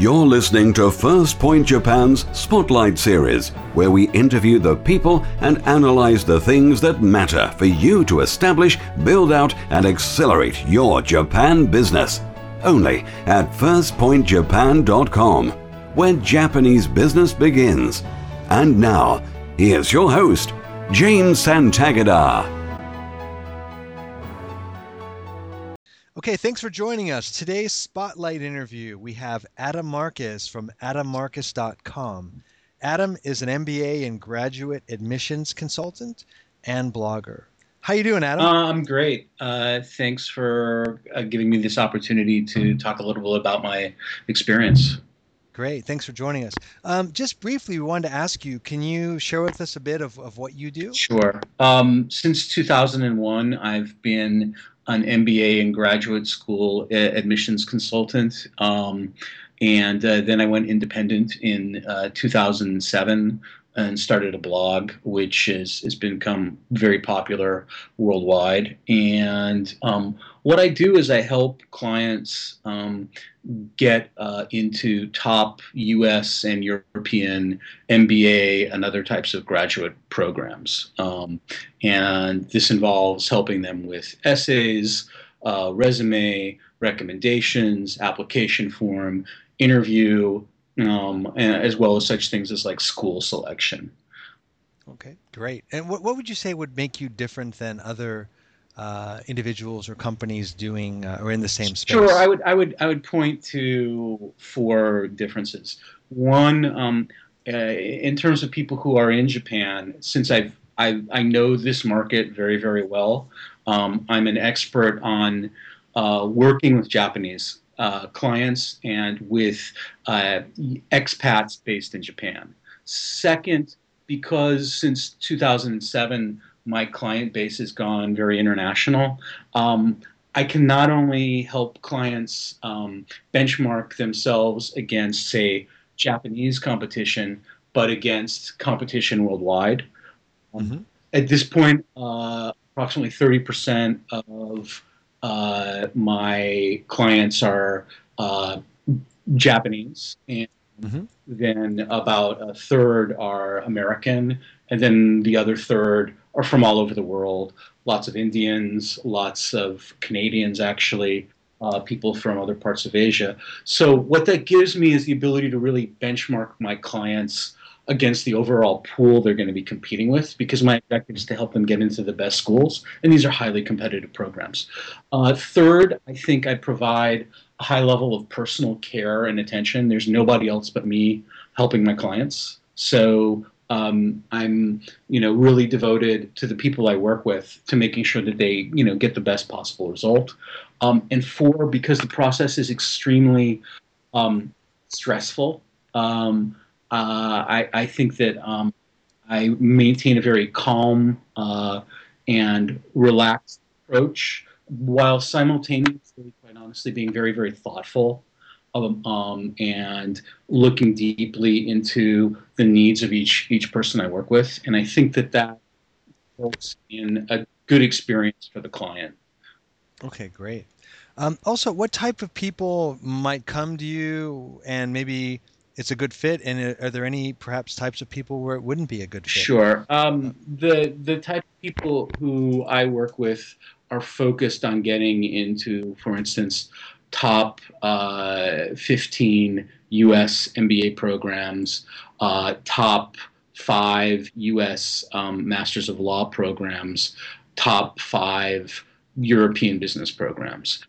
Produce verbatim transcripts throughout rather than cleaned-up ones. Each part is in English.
You're listening to First Point Japan's Spotlight Series, where we interview the people and analyze the things that matter for you to establish, build out, and accelerate your Japan business. Only at first point japan dot com, where Japanese business begins. And now, here's your host, James Santagada. Okay, thanks for joining us. Today's Spotlight interview, we have Adam Marcus from adam marcus dot com. Adam is an M B A and graduate admissions consultant and blogger. How you doing, Adam? Uh, I'm great. Uh, thanks for uh, giving me this opportunity to talk a little bit about my experience. Great. Thanks for joining us. Um, just briefly, we wanted to ask you, can you share with us a bit of, of what you do? Sure. Um, since two thousand one, I've been an M B A and graduate school admissions consultant. Um, and uh, then I went independent in uh, two thousand seven and started a blog, which is, has become very popular worldwide. And um, what I do is I help clients um, get uh, into top U S and European M B A and other types of graduate programs. Um, and this involves helping them with essays, uh, resume, recommendations, application form, interview, um, and as well as such things as like school selection. Okay, great. And what, what would you say would make you different than other uh, individuals or companies doing uh, or in the same space? Sure, I would, I would, I would point to four differences. One, um, uh, in terms of people who are in Japan, since I've, I, I know this market very, very well. Um, I'm an expert on uh, working with Japanese uh, clients and with uh, expats based in Japan. Second, because since two thousand seven, my client base has gone very international. Um, I can not only help clients um, benchmark themselves against, say, Japanese competition, but against competition worldwide. Mm-hmm. At this point, uh, approximately thirty percent of uh, my clients are uh, Japanese, and mm-hmm. then about a third are American, and then the other third are from all over the world. Lots of Indians, lots of Canadians, actually, uh, people from other parts of Asia. So what that gives me is the ability to really benchmark my clients against the overall pool they're going to be competing with, because my objective is to help them get into the best schools, and these are highly competitive programs. Uh, third, I think I provide a high level of personal care and attention. There's nobody else but me helping my clients. So um, I'm, you know, really devoted to the people I work with to making sure that they, you know, get the best possible result. Um, and four, because the process is extremely um, stressful, um, Uh, I, I think that um, I maintain a very calm uh, and relaxed approach, while simultaneously, quite honestly, being very, very thoughtful um, um, and looking deeply into the needs of each each person I work with. And I think that that results in a good experience for the client. Okay, great. Um, also, what type of people might come to you and maybe it's a good fit, and are there any perhaps types of people where it wouldn't be a good fit? Sure. Um, the the type of people who I work with are focused on getting into, for instance, top uh, fifteen U S M B A programs, uh, top five U S um, Masters of Law programs, top five European business programs.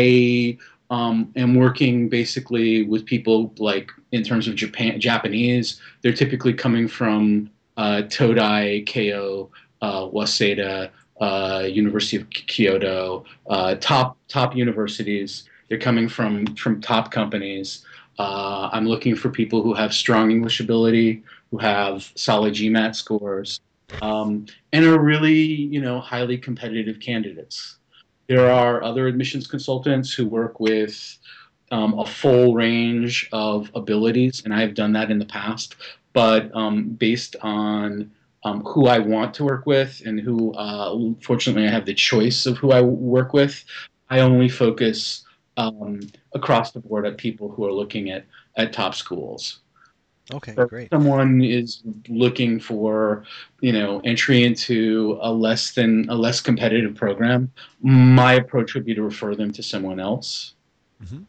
I Um, am working basically with people like, in terms of Japan, Japanese, they're typically coming from uh, Todai, Keio, uh, Waseda, uh, University of Kyoto, uh, top top universities. They're coming from from top companies. Uh, I'm looking for people who have strong English ability, who have solid GMAT scores, um, and are really, you know, highly competitive candidates. There are other admissions consultants who work with um, a full range of abilities, and I have done that in the past. But um, based on um, who I want to work with and who, uh, fortunately, I have the choice of who I work with, I only focus um, across the board at people who are looking at at top schools. Okay, If great. someone is looking for, you know, entry into a less than a less competitive program, my approach would be to refer them to someone else. Hmm.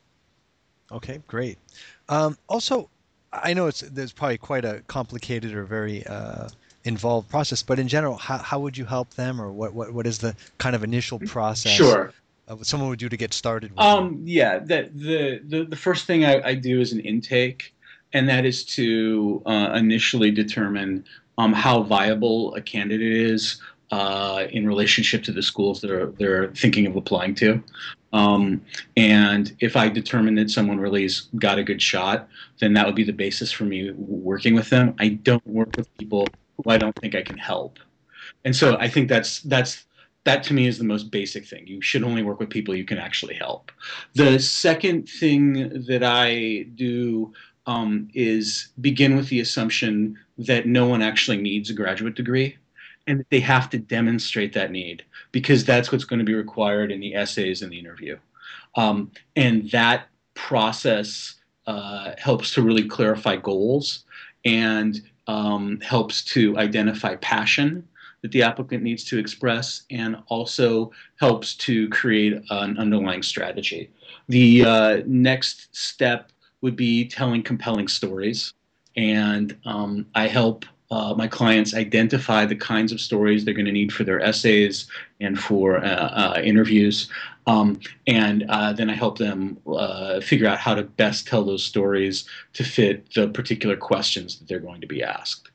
Okay, great. Um, also, I know it's there's probably quite a complicated or very uh, involved process, but in general, how, how would you help them, or what, what, what is the kind of initial process Sure. uh, what someone would do to get started with you? Um, yeah, that the, the the first thing I, I do is an intake, and that is to uh, initially determine um, how viable a candidate is uh, in relationship to the schools that are they're thinking of applying to. Um, and if I determine that someone really has got a good shot, then that would be the basis for me working with them. I don't work with people who I don't think I can help. And so I think that's that's that to me is the most basic thing. You should only work with people you can actually help. The second thing that I do um, is begin with the assumption that no one actually needs a graduate degree and that they have to demonstrate that need because that's what's going to be required in the essays and the interview. Um, and that process uh, helps to really clarify goals and um, helps to identify passion that the applicant needs to express and also helps to create an underlying strategy. The uh, next step would be telling compelling stories. And um, I help uh, my clients identify the kinds of stories they're going to need for their essays and for uh, uh, interviews. Um, and uh, then I help them uh, figure out how to best tell those stories to fit the particular questions that they're going to be asked.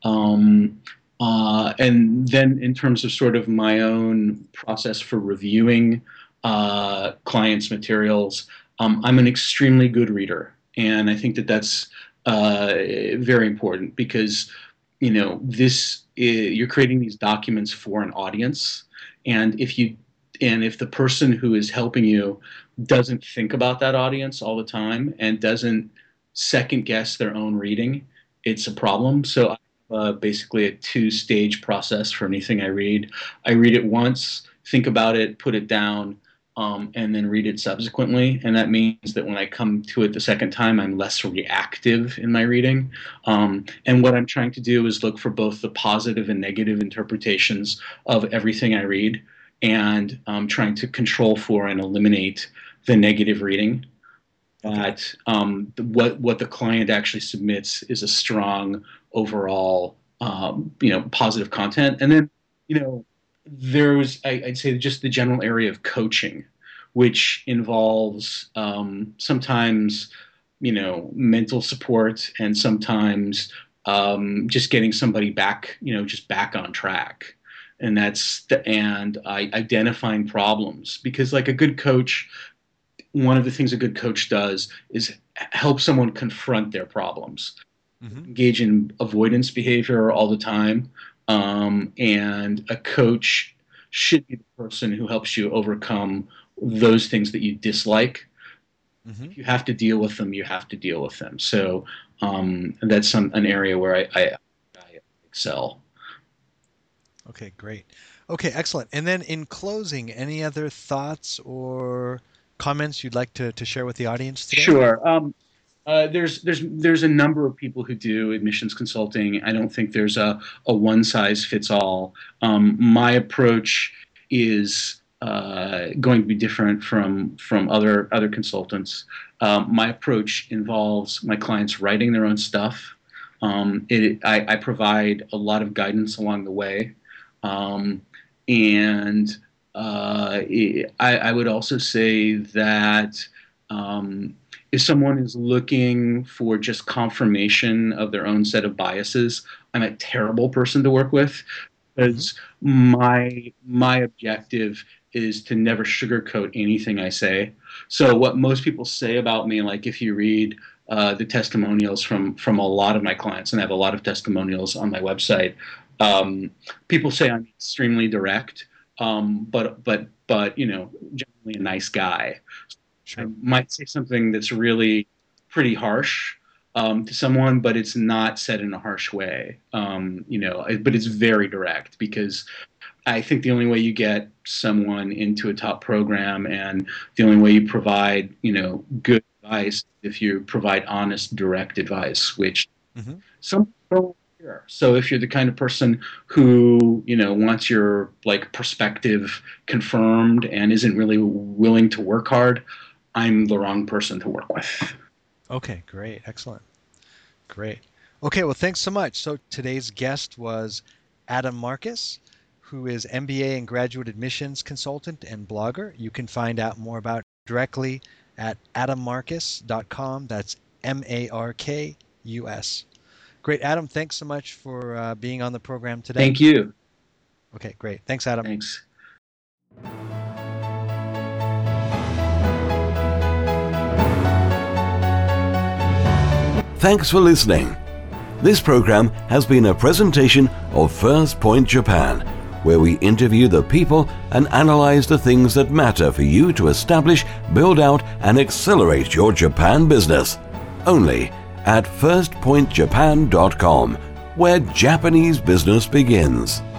Um, uh, and then, in terms of sort of my own process for reviewing uh, clients' materials, um, I'm an extremely good reader, and I think that that's uh, very important because you know this is, you're creating these documents for an audience, and if you and if the person who is helping you doesn't think about that audience all the time and doesn't second guess their own reading, it's a problem. So uh, basically a two-stage process for anything I read. I read it once, think about it, put it down, um, and then read it subsequently. And that means that when I come to it the second time, I'm less reactive in my reading. Um, and what I'm trying to do is look for both the positive and negative interpretations of everything I read, and um, trying to control for and eliminate the negative reading. Okay. That um, the, what what the client actually submits is a strong overall, um, you know, positive content. And then, you know, there's I, I'd say just the general area of coaching, which involves um, sometimes, you know, mental support and sometimes um, just getting somebody back, you know, just back on track. And that's the, and I, identifying problems because like a good coach, one of the things a good coach does is help someone confront their problems, Hmm. engage in avoidance behavior all the time. Um, and a coach should be the person who helps you overcome those things that you dislike. Hmm. If you have to deal with them, you have to deal with them. So um, that's some, an area where I, I, I excel. Okay, great. Okay, excellent. And then in closing, any other thoughts or comments you'd like to, to share with the audience today? Sure. Um, Uh, there's there's there's a number of people who do admissions consulting. I don't think there's a, a one size fits all. Um, my approach is uh, going to be different from from other other consultants. Um, my approach involves my clients writing their own stuff. Um, it, I, I provide a lot of guidance along the way, um, and uh, it, I, I would also say that. Um, if someone is looking for just confirmation of their own set of biases, I'm a terrible person to work with Hmm. because my my objective is to never sugarcoat anything I say. So what most people say about me, like if you read uh, the testimonials from from a lot of my clients, and I have a lot of testimonials on my website, um, people say I'm extremely direct, um, but but but you know, generally a nice guy. I Sure. might say something that's really pretty harsh um, to someone, but it's not said in a harsh way. Um, you know, but it's very direct because I think the only way you get someone into a top program and the only way you provide, you know, good advice if you provide honest, direct advice, which Mm-hmm. some people hear. So if you're the kind of person who, you know, wants your like perspective confirmed and isn't really willing to work hard, I'm the wrong person to work with. Okay, great. Excellent. Great. Okay, well, thanks so much. So today's guest was Adam Marcus, who is M B A and graduate admissions consultant and blogger. You can find out more about directly at adam marcus dot com. That's M A R K U S. Great. Adam, thanks so much for uh, being on the program today. Thank you. Okay, great. Thanks, Adam. Thanks. Thanks for listening. This program has been a presentation of First Point Japan, where we interview the people and analyze the things that matter for you to establish, build out, and accelerate your Japan business. Only at first point japan dot com, where Japanese business begins.